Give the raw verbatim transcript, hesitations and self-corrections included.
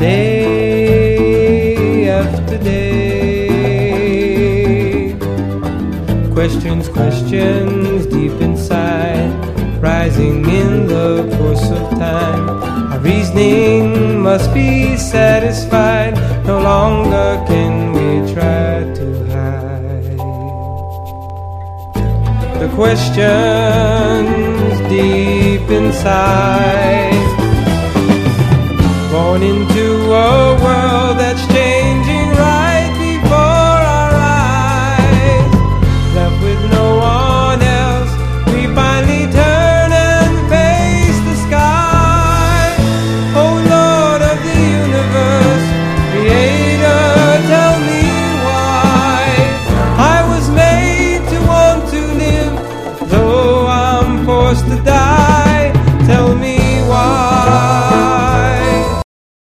day after day. Questions, questions deep inside, rising in the course of time. Our reasoning must be satisfied, no longer can we try to hide. The questions deep inside, born into a